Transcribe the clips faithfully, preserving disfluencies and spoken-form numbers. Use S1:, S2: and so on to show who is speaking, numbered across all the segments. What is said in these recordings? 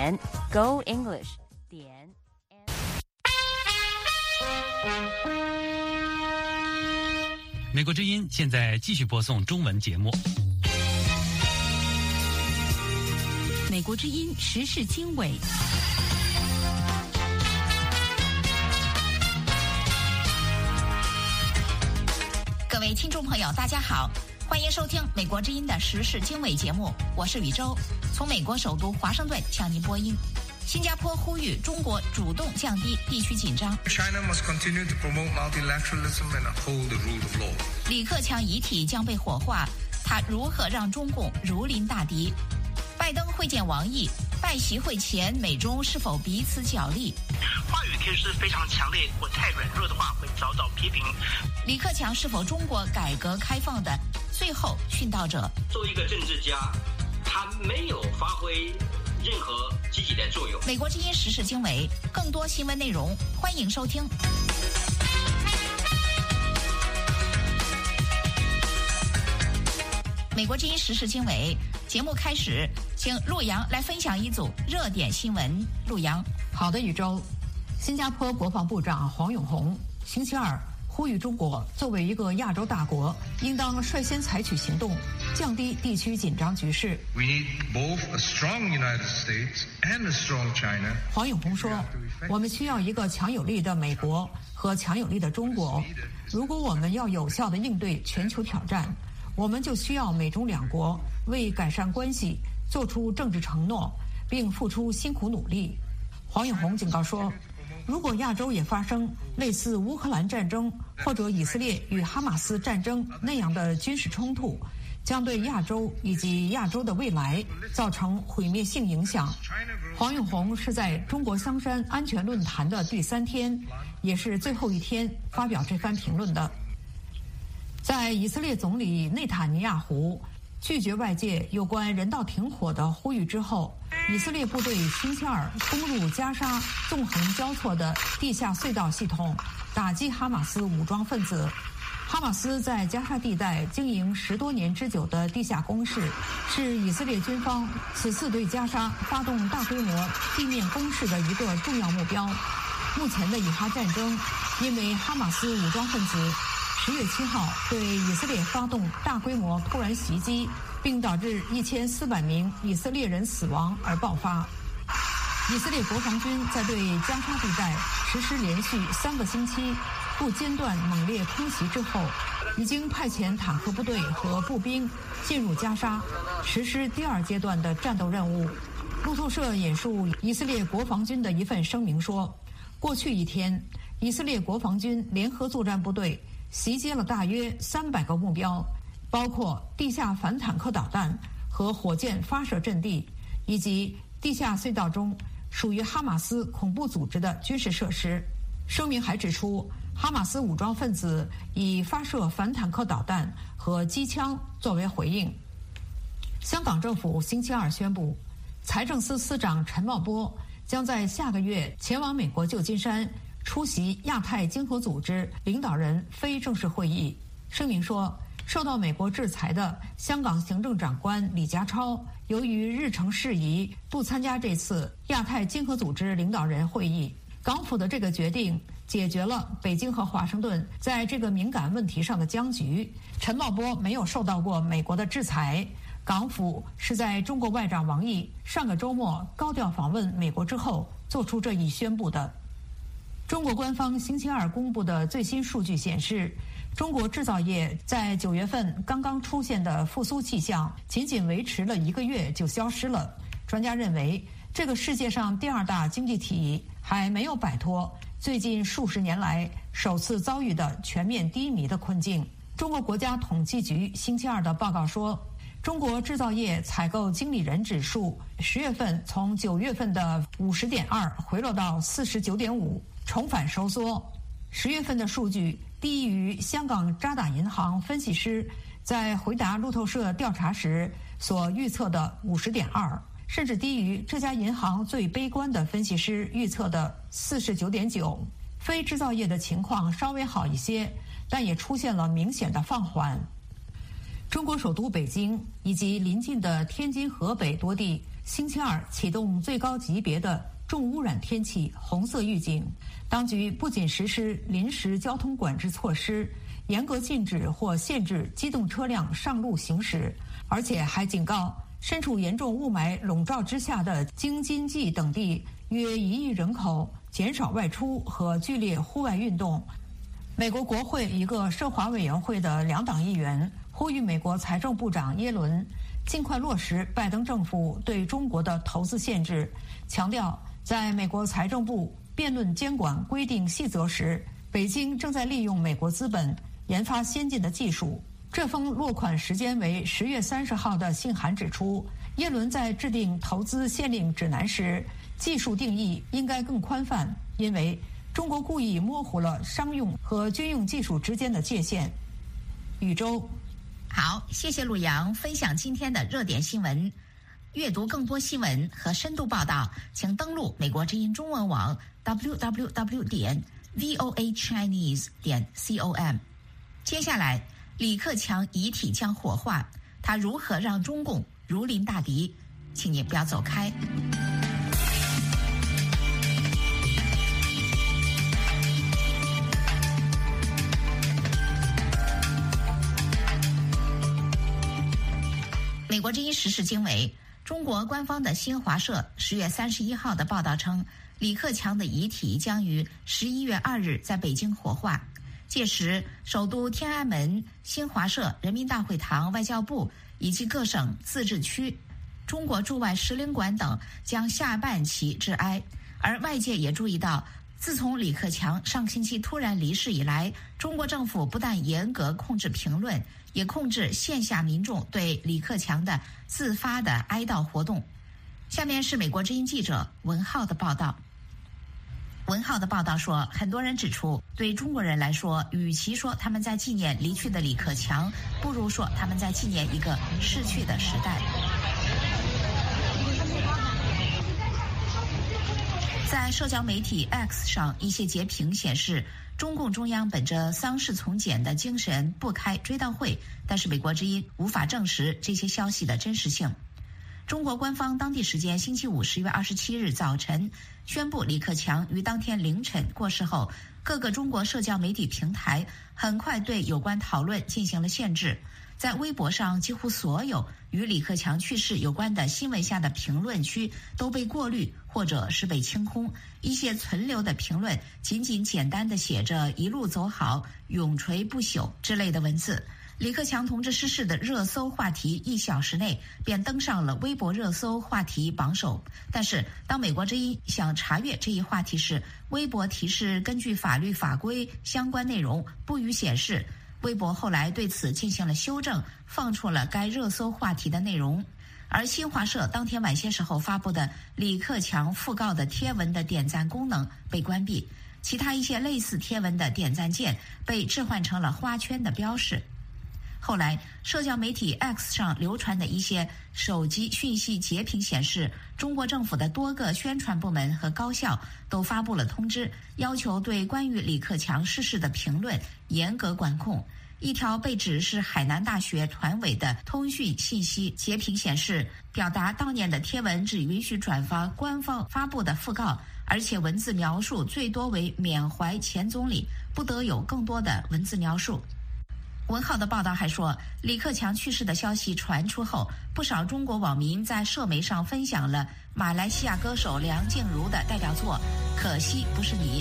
S1: 点 Go English 点。
S2: 美国之音现在继续播送中文节目。
S3: 美国之音时事经纬。各位听众朋友，大家好，欢迎收听美国之音的时事经纬节目，我是宇宙，从美国首都华盛顿向您播音。新加坡呼吁中国主动降低地区紧张。
S4: China must continue to promote multilateralism and uphold the rule of law.
S3: 李克强遗体将被火化，他如何让中共如临大敌？拜登会见王毅，拜习会前美中是否彼此角力？
S5: 话语可以是非常强烈或太软弱的话会遭到批评。
S3: 李克强是否中国改革开放的最后殉道者？
S6: 作为一个政治家，他没有发挥任何积极的作用。
S3: 美国之音时事经纬，更多新闻内容，欢迎收听。美国之音时事经纬节目开始，请陆阳来分享一组热点新闻。陆阳，
S7: 好的，宇宙。新加坡国防部长黄永红星期二呼吁中国作为一个亚洲大国，应当率先采取行动，降低地区紧张局势。
S4: We need both a strong United States and a strong China.
S7: 黄永红说，我们需要一个强有力的美国和强有力的中国。如果我们要有效地应对全球挑战，我们就需要美中两国为改善关系做出政治承诺，并付出辛苦努力。黄永红警告说，如果亚洲也发生类似乌克兰战争或者以色列与哈马斯战争那样的军事冲突，将对亚洲以及亚洲的未来造成毁灭性影响。黄永红是在中国香山安全论坛的第三天，也是最后一天发表这番评论的。在以色列总理内塔尼亚胡拒绝外界有关人道停火的呼吁之后，以色列部队星期二攻入加沙纵横交错的地下隧道系统，打击哈马斯武装分子。哈马斯在加沙地带经营十多年之久的地下工事，是以色列军方此次对加沙发动大规模地面攻势的一个重要目标。目前的以哈战争，因为哈马斯武装分子十月七号对以色列发动大规模突然袭击，并导致一千四百名以色列人死亡而爆发。以色列国防军在对加沙地带实施连续三个星期不间断猛烈空袭之后，已经派遣坦克部队和步兵进入加沙，实施第二阶段的战斗任务。路透社引述以色列国防军的一份声明说，过去一天，以色列国防军联合作战部队袭击了大约三百个目标，包括地下反坦克导弹和火箭发射阵地，以及地下隧道中属于哈马斯恐怖组织的军事设施。声明还指出，哈马斯武装分子以发射反坦克导弹和机枪作为回应。香港政府星期二宣布，财政司司长陈茂波将在下个月前往美国旧金山出席亚太经合组织领导人非正式会议。声明说，受到美国制裁的香港行政长官李家超，由于日程事宜不参加这次亚太经合组织领导人会议。港府的这个决定解决了北京和华盛顿在这个敏感问题上的僵局。陈茂波没有受到过美国的制裁。港府是在中国外长王毅上个周末高调访问美国之后做出这一宣布的。中国官方星期二公布的最新数据显示，中国制造业在九月份刚刚出现的复苏迹象，仅仅维持了一个月就消失了。专家认为，这个世界上第二大经济体还没有摆脱最近数十年来首次遭遇的全面低迷的困境。中国国家统计局星期二的报告说，中国制造业采购经理人指数十月份从九月份的五十点二回落到四十九点五，重返收缩。十月份的数据低于香港渣打银行分析师在回答路透社调查时所预测的五十点二，甚至低于这家银行最悲观的分析师预测的四十九点九。非制造业的情况稍微好一些，但也出现了明显的放缓。中国首都北京以及邻近的天津、河北多地星期二启动最高级别的重污染天气红色预警。当局不仅实施临时交通管制措施，严格禁止或限制机动车辆上路行驶，而且还警告身处严重雾霾笼罩之下的京津冀等地约一亿人口减少外出和剧烈户外运动。美国国会一个涉华委员会的两党议员呼吁美国财政部长耶伦尽快落实拜登政府对中国的投资限制，强调在美国财政部辩论监管规定细则时，北京正在利用美国资本研发先进的技术。这封落款时间为十月三十号的信函指出，耶伦在制定投资限令指南时，技术定义应该更宽泛，因为中国故意模糊了商用和军用技术之间的界限。宇宙，
S3: 好，谢谢陆洋分享今天的热点新闻。阅读更多新闻和深度报道，请登录美国之音中文网 double u double u double u 点 voa chinese 点 com。接下来，李克强遗体将火化，他如何让中共如临大敌？请您不要走开。美国之音时事经纬，中国官方的新华社十月三十一号的报道称，李克强的遗体将于十一月二日在北京火化。届时，首都天安门、新华社、人民大会堂、外交部以及各省、自治区、中国驻外使领馆等将下半旗致哀。而外界也注意到，自从李克强上星期突然离世以来，中国政府不但严格控制评论，也控制线下民众对李克强的自发的哀悼活动。下面是美国之音记者文浩的报道。文浩的报道说，很多人指出，对中国人来说，与其说他们在纪念离去的李克强，不如说他们在纪念一个逝去的时代。在社交媒体 X 上，一些截屏显示，中共中央本着丧事从简的精神不开追悼会，但是美国之音无法证实这些消息的真实性。中国官方当地时间星期五十月二十七日早晨宣布，李克强于当天凌晨过世后，各个中国社交媒体平台很快对有关讨论进行了限制。在微博上，几乎所有与李克强去世有关的新闻下的评论区都被过滤或者是被清空，一些存留的评论仅仅简单的写着一路走好、永垂不朽之类的文字。李克强同志逝世的热搜话题一小时内便登上了微博热搜话题榜首。但是当美国之音想查阅这一话题时，微博提示根据法律法规相关内容不予显示。微博后来对此进行了修正，放出了该热搜话题的内容。而新华社当天晚些时候发布的李克强讣告的贴文的点赞功能被关闭，其他一些类似贴文的点赞键被置换成了花圈的标识。后来，社交媒体 X 上流传的一些手机讯息截屏显示，中国政府的多个宣传部门和高校都发布了通知，要求对关于李克强逝世的评论严格管控。一条被指是海南大学团委的通讯信息截屏显示，表达悼念的贴文只允许转发官方发布的讣告，而且文字描述最多为缅怀前总理，不得有更多的文字描述。文浩的报道还说，李克强去世的消息传出后，不少中国网民在社媒上分享了马来西亚歌手梁静茹的代表作《可惜不是你》。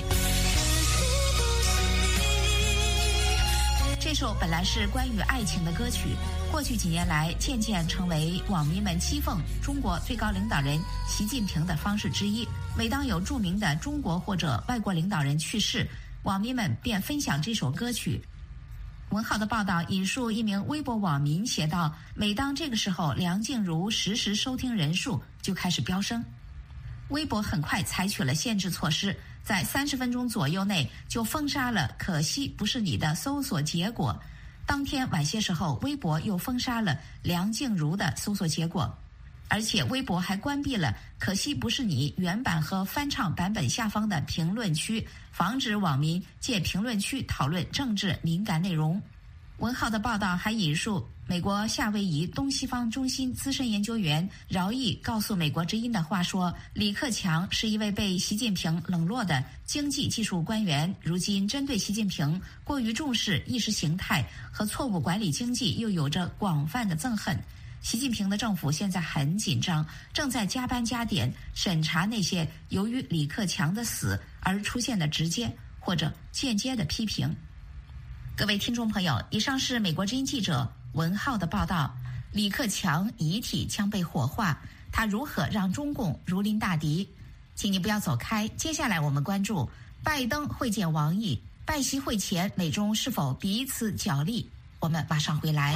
S3: 这首本来是关于爱情的歌曲，过去几年来渐渐成为网民们讥讽中国最高领导人习近平的方式之一。每当有著名的中国或者外国领导人去世，网民们便分享这首歌曲。文浩的报道引述一名微博网民写道，每当这个时候，梁静茹实时收听人数就开始飙升。微博很快采取了限制措施，在三十分钟左右内就封杀了可惜不是你的搜索结果。当天晚些时候，微博又封杀了梁静茹的搜索结果，而且微博还关闭了可惜不是你原版和翻唱版本下方的评论区，防止网民借评论区讨论政治敏感内容。 文浩的报道还引述美国夏威夷东西方中心资深研究员饶毅告诉美国之音的话说，李克强是一位被习近平冷落的经济技术官员，如今针对习近平过于重视意识形态和错误管理经济又有着广泛的憎恨。习近平的政府现在很紧张，正在加班加点审查那些由于李克强的死而出现的直接或者间接的批评。各位听众朋友，以上是美国之音记者文浩的报道。李克强遗体将被火化，他如何让中共如临大敌？请你不要走开，接下来我们关注拜登会见王毅，拜习会前美中是否彼此角力？我们马上回来。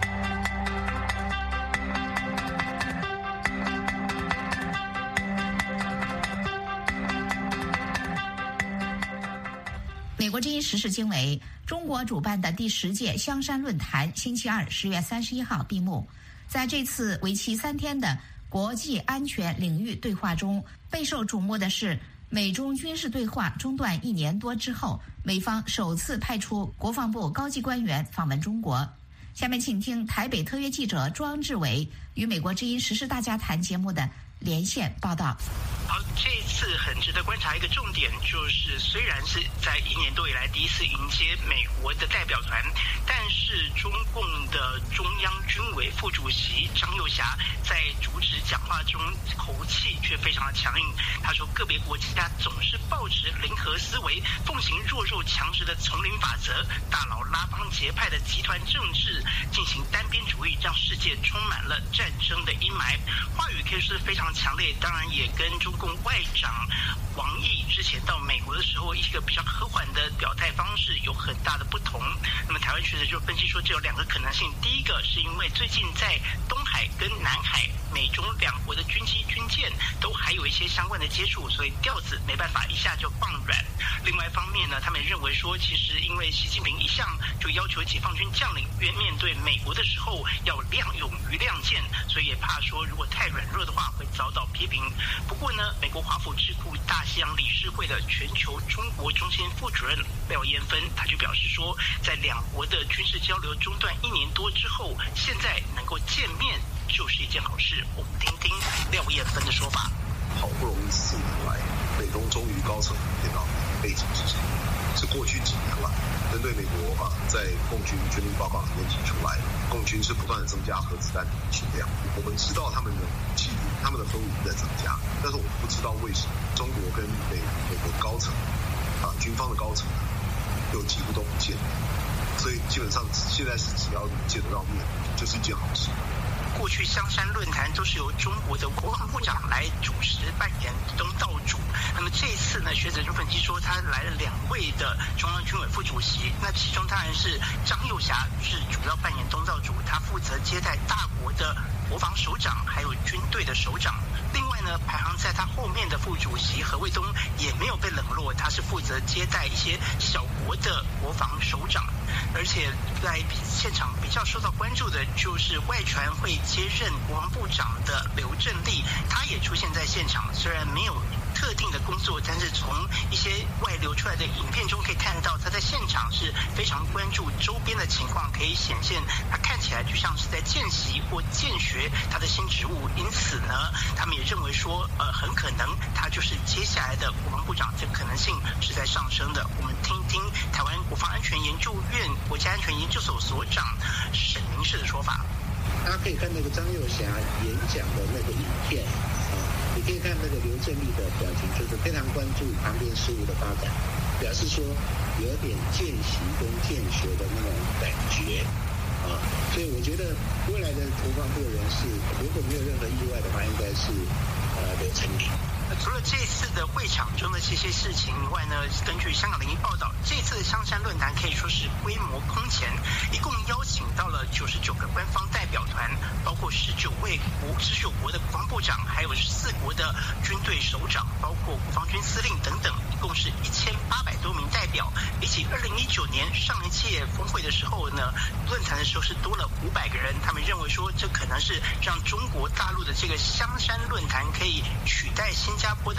S3: 美国之音时事经纬，中国主办的第十届香山论坛星期二十月三十一号闭幕。在这次为期三天的国际安全领域对话中，备受瞩目的是美中军事对话中断一年多之后，美方首次派出国防部高级官员访问中国。下面请听台北特约记者庄志伟与美国之音时事大家谈节目的连线报道。
S5: 好，这次很值得观察一个重点，就是虽然是在一年多以来第一次迎接美国的代表团，但是中共的中央军委副主席张又侠在主持讲话中口气却非常的强硬。他说，个别国家总是抱持零和思维，奉行弱肉强食的丛林法则，大佬拉帮结派的集团政治，进行单边主义，让世界充满了战争的阴霾。话语可以说是非常强烈，当然也跟中共外长王毅之前到美国的时候一个比较和缓的表态方式有很大的不同。那么台湾学者就分析说，这有两个可能性。第一个是因为最近在东海跟南海美中两国的军机军舰都还有一些相关的接触，所以调子没办法一下就放软。另外一方面呢，他们认为说，其实因为习近平一向就要求解放军将领面对美国的时候要亮勇于亮剑，所以也怕说如果太软弱的话会遭到批评。不过呢，美国华府智库大西洋理事会的全球中国中心副主任廖燕芬，他就表示说，在两国的军事交流中断一年多之后，现在能够见面就是一件好事。我们听听廖燕芬的说法。
S8: 好不容易四年来，美中终于高层见到背景是什么？是过去几年了，针对美国啊，在共军军力报告里面提出来，共军是不断的增加核子弹的数量。我们知道他们的武器、他们的核武力在增加，但是我们不知道为什么中国跟美美国高层啊，军方的高层又几乎都不见。所以基本上现在是只要见得到面，就是一件好事。
S5: 过去香山论坛都是由中国的国防部长来主持扮演东道主，那么这一次呢，学者就分析说，他来了两位的中央军委副主席，那其中当然是张又侠是主要扮演东道主，他负责接待大国的国防首长还有军队的首长。另外呢，排行在他后面的副主席何卫东也没有被冷落，他是负责接待一些小国的国防首长。而且在现场比较受到关注的就是外传会接任国防部长的刘振立，他也出现在现场，虽然没有特定的工作，但是从一些外流出来的影片中可以看到，他在现场是非常关注周边的情况，可以显现他看起来就像是在见习或见学他的新职务。因此呢，他们也认为说，呃，很可能他就是接下来的国防部长，这个可能性是在上升的。我们听听台湾国防安全研究院国家安全研究所所长沈明世的说法。
S9: 大家可以看那个张又侠演讲的那个影片啊，你可以看那个刘振立的表情，就是非常关注旁边事务的发展，表示说有点见习跟见学的那种感觉啊，所以我觉得未来的国防部人士，如果没有任何意外的话，应该是呃刘成林。
S5: 除了这次的会场中的这些事情以外呢，根据香港零一报道，这次的香山论坛可以说是规模空前，一共邀请到了九十九个官方代表团，包括十九位国十九国的国防部长，还有四国的军队首长，包括国防军司令等等，一共是一千八百多名代表。比起二零一九年上一届峰会的时候呢，论坛的时候是多了五百个人。他们认为说，这可能是让中国大陆的这个香山论坛可以取代新加坡的香格里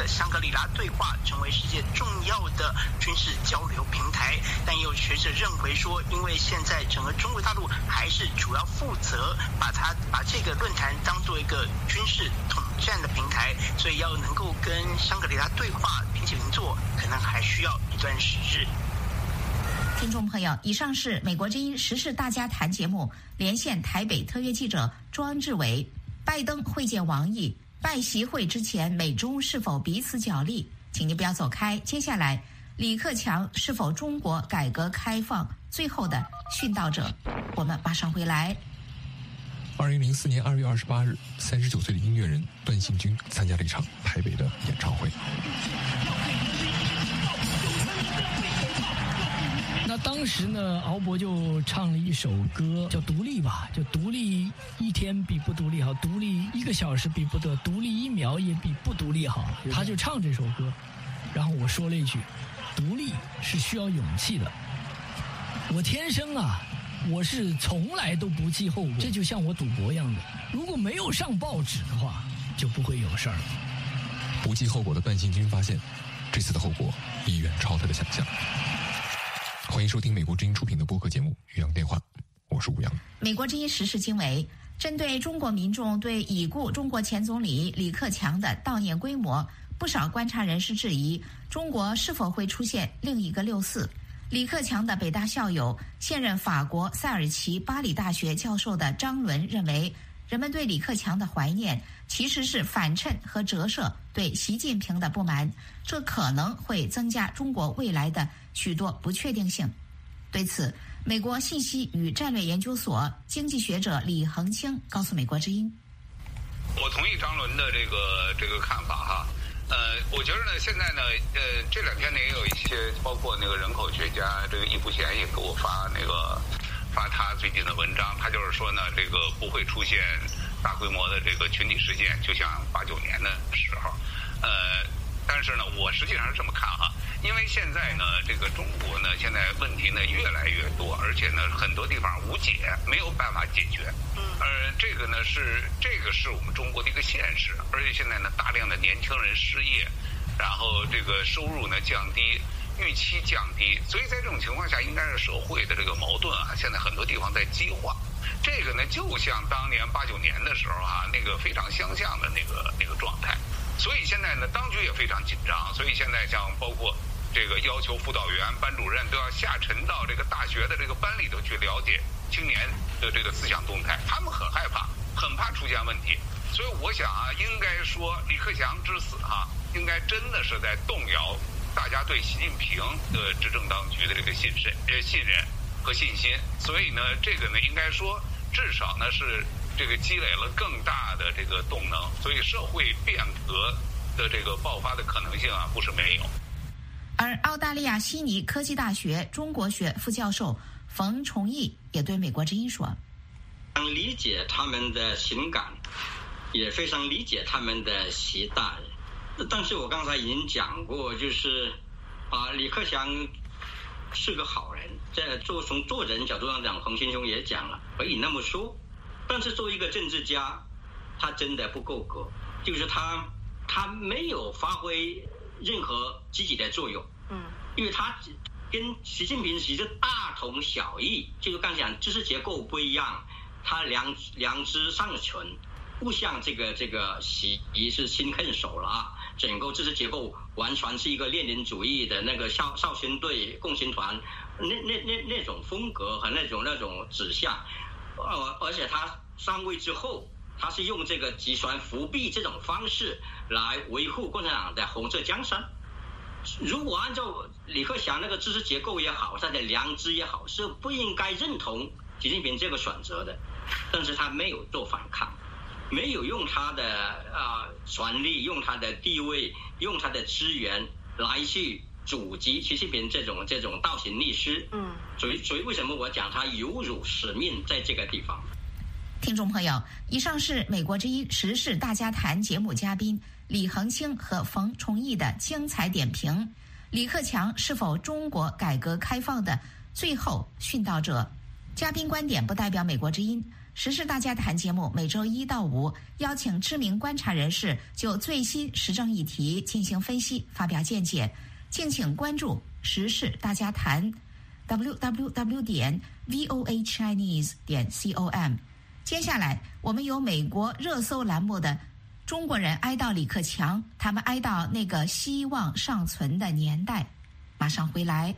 S5: 里拉对话成为世界重要的军事交流平台。但也有学者认为说，因为现在整个中国大陆还是主要负责把它把这个论坛当做一个军事统战的平台，所以要能够跟香格里拉对话平起平坐，可能还需要一段时日。
S3: 听众朋友，以上是美国之音时事大家谈节目连线台北特约记者庄志伟。拜登会见王毅，拜习会之前美中是否彼此角力？请您不要走开，接下来李克强是否中国改革开放最后的殉道者？我们马上回来。
S10: 二零零四年二月二十八日，三十九岁的音乐人段信军参加了一场台北的演唱会。
S11: 那当时呢，敖博就唱了一首歌，叫《独立》吧，就独立一天比不独立好，独立一个小时比不得，独立一秒也比不独立好。他就唱这首歌，然后我说了一句：“独立是需要勇气的。我天生啊，我是从来都不计后果，这就像我赌博一样的，如果没有上报纸的话，就不会有事儿了。”
S10: 不计后果的段信军发现，这次的后果已远超他的想象。欢迎收听美国之音出品的播客节目《宇阳电话》，我是吴阳。
S3: 美国之音时事经纬，针对中国民众对已故中国前总理李克强的悼念规模，不少观察人士质疑中国是否会出现另一个六四。李克强的北大校友、现任法国塞尔齐巴黎大学教授的张伦认为，人们对李克强的怀念其实是反衬和折射对习近平的不满，这可能会增加中国未来的许多不确定性。对此，美国信息与战略研究所经济学者李恒清告诉美国之音：“
S12: 我同意张伦的这个这个看法哈。呃，我觉得呢，现在呢，呃，这两天呢也有一些，包括那个人口学家这个易福贤也给我发那个发他最近的文章，他就是说呢，这个不会出现大规模的这个群体事件，就像八九年的时候，呃。”但是呢，我实际上是这么看哈，因为现在呢，这个中国呢，现在问题呢越来越多，而且呢，很多地方无解，没有办法解决。嗯。呃，这个呢是这个是我们中国的一个现实，而且现在呢，大量的年轻人失业，然后这个收入呢降低，预期降低，所以在这种情况下，应该是社会的这个矛盾啊，现在很多地方在激化。这个呢，就像当年八九年的时候啊，那个非常相像的那个那个状态。所以现在呢，当局也非常紧张。所以现在像包括这个要求辅导员、班主任都要下沉到这个大学的这个班里头去了解青年的这个思想动态，他们很害怕，很怕出现问题。所以我想啊，应该说李克强之死哈、啊，应该真的是在动摇大家对习近平的执政当局的这个信任、呃信任和信心。所以呢，这个呢，应该说至少呢是。这个积累了更大的这个动能，所以社会变革的这个爆发的可能性啊，不是没有。
S3: 而澳大利亚悉尼科技大学中国学副教授冯崇义也对美国之音说：“
S6: 理解他们的情感，也非常理解他们的期待。但是我刚才已经讲过，就是啊，李克强是个好人，在做从做人角度上讲，洪先生也讲了，可以那么说。但是作为一个政治家，他真的不够格，就是他他没有发挥任何积极的作用。嗯，因为他跟习近平其实大同小异，就是刚才讲知识结构不一样，他良良知尚存，不像这个这个习是新恨手了啊，整个知识结构完全是一个列宁主义的那个少少先队共青团那那那那种风格和那种那种指向。呃，而且他上位之后，他是用这个集权复辟这种方式来维护共产党的红色江山。如果按照李克强那个知识结构也好，他的良知也好，是不应该认同习近平这个选择的。但是他没有做反抗，没有用他的啊、呃、权力，用他的地位，用他的资源来去阻击习近平这种这种倒行逆施。嗯，所以所以为什么我讲他有辱使命在这个地方？
S3: 听众朋友，以上是美国之音时事大家谈节目嘉宾李恒清和冯崇义的精彩点评。李克强是否中国改革开放的最后殉道者？嘉宾观点不代表美国之音。 时事大家谈节目每周一到五邀请知名观察人士就最新时政议题进行分析，发表见解。敬请关注时事大家谈 double-u double-u double-u 点 v o a chinese 点 com。 接下来我们有美国热搜栏目的中国人哀悼李克强，他们哀悼那个希望尚存的年代。马上回来。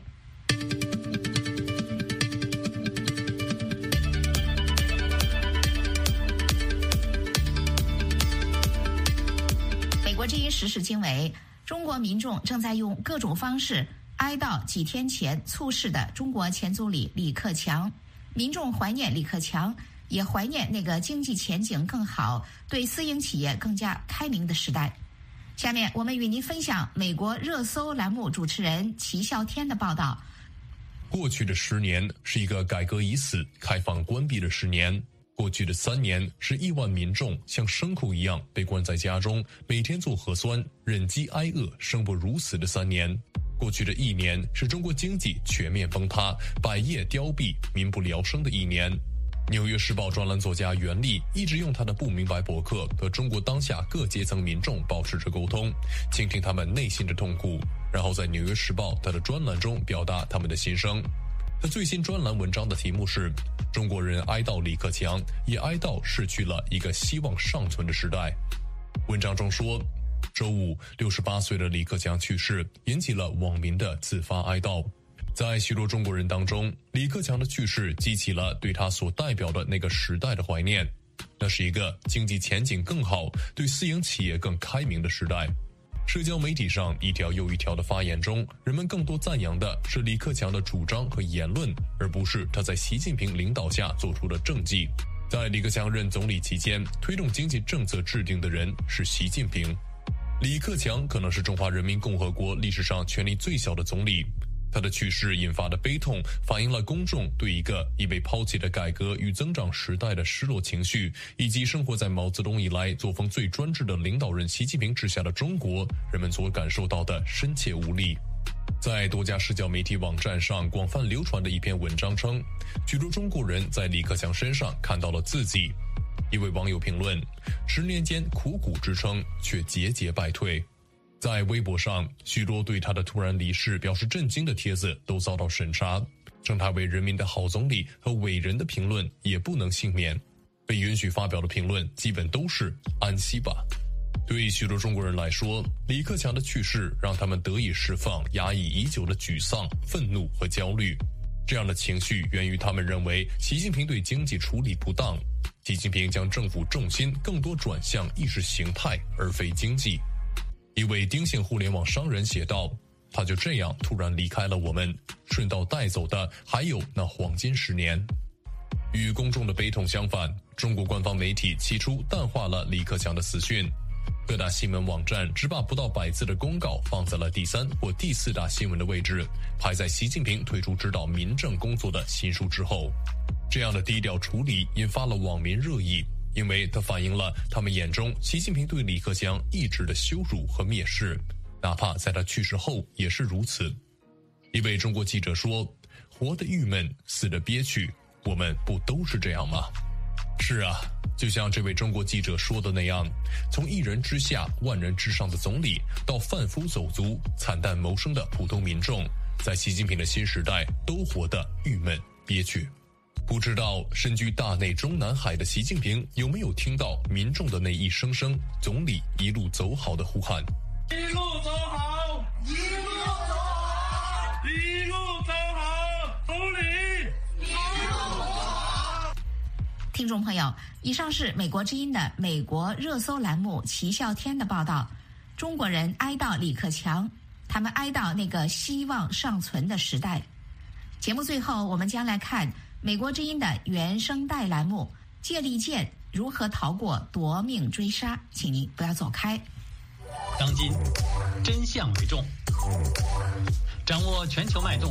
S3: 美国之音时事经纬，中国民众正在用各种方式哀悼几天前猝逝的中国前总理李克强。民众怀念李克强，也怀念那个经济前景更好、对私营企业更加开明的时代。下面我们与您分享美国热搜栏目主持人齐笑天的报道。
S13: 过去的十年是一个改革已死、开放关闭的十年。过去的三年是亿万民众像牲口一样被关在家中，每天做核酸、忍饥挨饿、生不如死的三年。过去的一年是中国经济全面崩塌、百业凋敝、民不聊生的一年。纽约时报专栏作家袁立一直用他的不明白博客和中国当下各阶层民众保持着沟通，倾听他们内心的痛苦，然后在纽约时报他的专栏中表达他们的心声。他最新专栏文章的题目是中国人哀悼李克强，也哀悼逝去了一个希望尚存的时代。文章中说，周五六十八岁的李克强去世引起了网民的自发哀悼。在许多中国人当中，李克强的去世激起了对他所代表的那个时代的怀念。那是一个经济前景更好、对私营企业更开明的时代。社交媒体上一条又一条的发言中，人们更多赞扬的是李克强的主张和言论，而不是他在习近平领导下做出的政绩。在李克强任总理期间，推动经济政策制定的人是习近平。李克强可能是中华人民共和国历史上权力最小的总理。他的去世引发的悲痛，反映了公众对一个已被抛弃的改革与增长时代的失落情绪，以及生活在毛泽东以来作风最专制的领导人习近平之下的中国人们所感受到的深切无力。在多家社交媒体网站上广泛流传的一篇文章称，许多中国人在李克强身上看到了自己。一位网友评论，十年间苦苦支撑，却节节败退。在微博上，许多对他的突然离世表示震惊的帖子都遭到审查，称他为人民的好总理和伟人的评论也不能幸免。被允许发表的评论基本都是安息吧。对许多中国人来说，李克强的去世让他们得以释放压抑已久的沮丧、愤怒和焦虑。这样的情绪源于他们认为习近平对经济处理不当，习近平将政府重心更多转向意识形态而非经济。一位丁姓互联网商人写道，他就这样突然离开了我们，顺道带走的还有那黄金十年。与公众的悲痛相反，中国官方媒体起初淡化了李克强的死讯，各大新闻网站只把不到百字的公告放在了第三或第四大新闻的位置，排在习近平退出指导民政工作的新书之后。这样的低调处理引发了网民热议，因为它反映了他们眼中习近平对李克强一直的羞辱和蔑视，哪怕在他去世后也是如此。一位中国记者说，活得郁闷，死得憋屈，我们不都是这样吗？是啊，就像这位中国记者说的那样，从一人之下万人之上的总理，到贩夫走卒惨淡谋生的普通民众，在习近平的新时代都活得郁闷憋屈。不知道身居大内中南海的习近平有没有听到民众的那一声声总理一路走好的呼喊。
S14: 一路走好，一路走好，一路走好，总理一路走好。
S3: 听众朋友，以上是美国之音的美国热搜栏目齐笑天的报道。中国人哀悼李克强，他们哀悼那个希望尚存的时代。节目最后，我们将来看美国之音的原声带栏目《借力剑如何逃过夺命追杀》，请您不要走开。
S2: 当今真相为重，掌握全球脉动，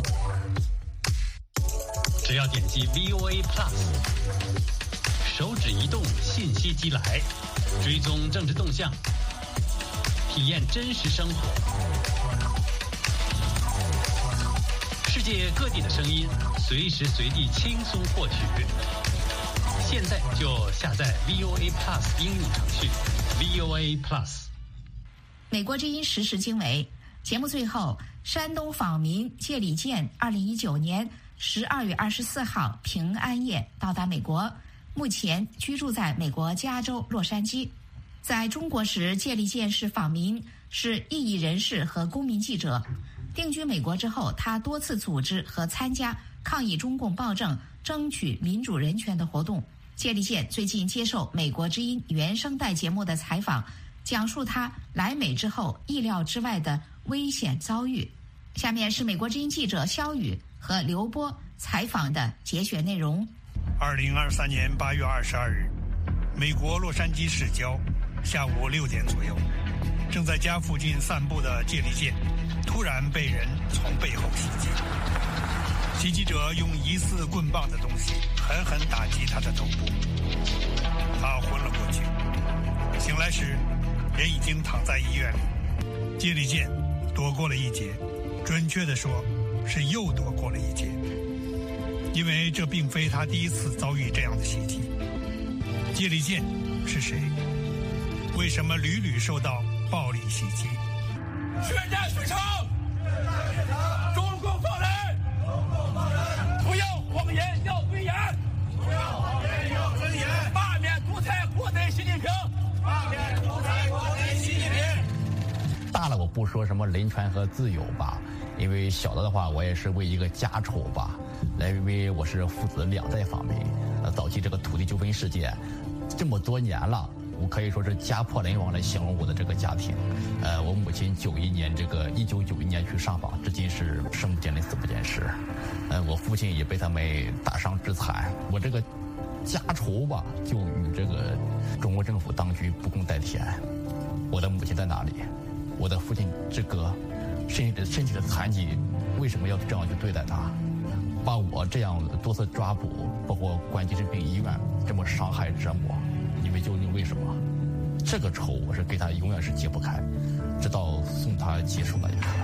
S2: 只要点击 V O A Plus， 手指移动，信息即来，追踪政治动向，体验真实生活。世界各地的声音，随时随地轻松获取。 现在就下载 V O A Plus 应用程序 V O A Plus。
S3: 美国之音时事经纬节目最后，山东访民谢礼健，二零一九年十二月二十四号平安夜到达美国，目前居住在美国加州洛杉矶。在中国时，谢礼健是访民，是异议人士和公民记者。定居美国之后，他多次组织和参加抗议中共暴政、争取民主人权的活动。谢礼健最近接受美国之音原声带节目的采访，讲述他来美之后意料之外的危险遭遇。下面是美国之音记者肖宇和刘波采访的节选内容。
S15: 二零二三年八月二十二日，美国洛杉矶市郊下午六点左右，正在家附近散步的谢礼健突然被人从背后袭击，袭击者用疑似棍棒的东西狠狠打击他的头部，他昏了过去。醒来时，人已经躺在医院里。谢礼健躲过了一劫，准确地说是又躲过了一劫，因为这并非他第一次遭遇这样的袭击。谢礼健是谁？为什么屡屡受到暴力袭击？
S14: 宣战许成，中共放人，不要谎言，要尊严，不要谎言，要尊严，罢免独裁国贼习近平，罢免独裁国贼习近平。
S16: 大了我不说什么人权和自由吧，因为小的的话，我也是为一个家仇吧，来因为我是父子两代访美，呃，早期这个土地纠纷事件，这么多年了。我可以说是家破人亡来形容我的这个家庭。呃，我母亲九一年这个一九九一年去上访，至今是生不见人死不见尸。呃，我父亲也被他们打伤致残。我这个家仇吧，就与这个中国政府当局不共戴天。我的母亲在哪里？我的父亲这个身体身体的残疾，为什么要这样去对待他？把我这样多次抓捕，包括关精神病医院，这么伤害折磨。你们究竟为什么？这个仇我是跟他永远是解不开，直到送他结束那一刻。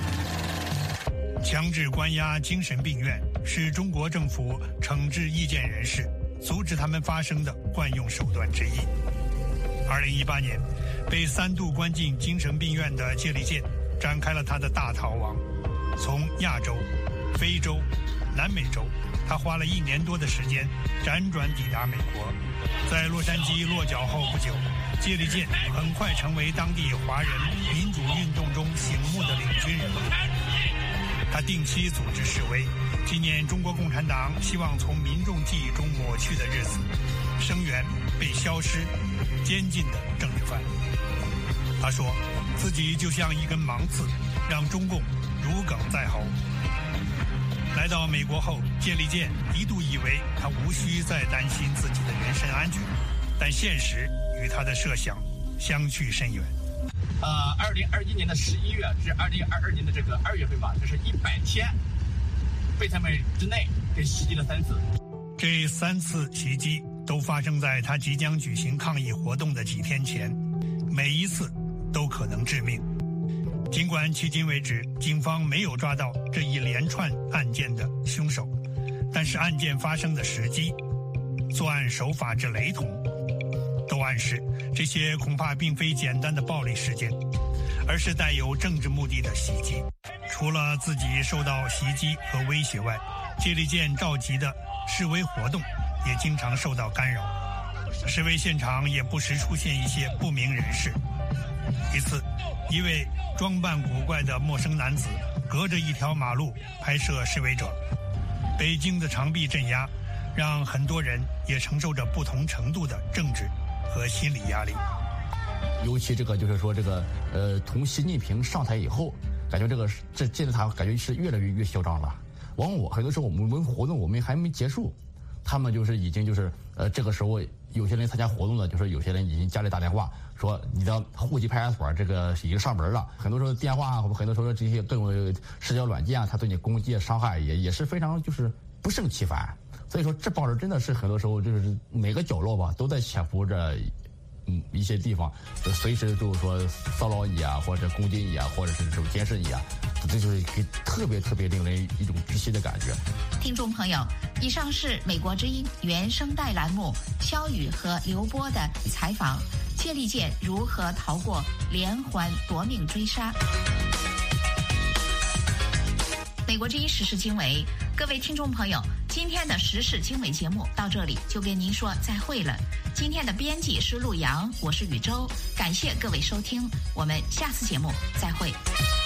S15: 强制关押精神病院是中国政府惩治意见人士、阻止他们发声的惯用手段之一。二零一八年，被三度关进精神病院的谢礼健展开了他的大逃亡，从亚洲、非洲、南美洲，他花了一年多的时间辗转抵达美国。在洛杉矶落脚后不久，谢礼健很快成为当地华人民主运动中醒目的领军人物。他定期组织示威，纪念中国共产党希望从民众记忆中抹去的日子，声援被消失、监禁的政治犯。他说，自己就像一根芒刺，让中共如鲠在喉。来到美国后，谢礼健一度以为他无需再担心自己的人身安全，但现实与他的设想相去甚远。
S17: 呃，二零二一年的十一月至二零二二年的这个二月份吧，这是一百天，被他们之内给袭击了三次。
S15: 这三次袭击都发生在他即将举行抗议活动的几天前，每一次都可能致命。尽管迄今为止警方没有抓到这一连串案件的凶手，但是案件发生的时机、作案手法之雷同，都暗示这些恐怕并非简单的暴力事件，而是带有政治目的的袭击。除了自己受到袭击和威胁外，谢礼健召集的示威活动也经常受到干扰，示威现场也不时出现一些不明人士。一次，一位装扮古怪的陌生男子隔着一条马路拍摄示威者。北京的长臂镇压让很多人也承受着不同程度的政治和心理压力。
S16: 尤其这个就是说这个呃，从习近平上台以后，感觉这个这这次他感觉是越来越越嚣张了。往往很多时候我们活动我们还没结束，他们就是已经就是呃这个时候有些人参加活动的，就是有些人已经家里打电话说你的户籍派出所这个已经上门了。很多时候电话啊，很多时候这些各种社交软件啊，他对你攻击伤害也也是非常就是不胜其烦。所以说这帮人真的是很多时候就是每个角落吧都在潜伏着嗯一些地方，就随时就是说骚扰你啊，或者攻击你啊，或者是这种监视你啊。 这就是给特别特别令人一种窒息的感觉。
S3: 听众朋友，以上是美国之音原声带栏目肖宇和刘波的采访，谢利剑如何逃过连环夺命追杀。美国之音时事经纬，各位听众朋友，今天的时事经纬节目到这里就跟您说再会了。今天的编辑是陆阳，我是宇宙，感谢各位收听，我们下次节目再会。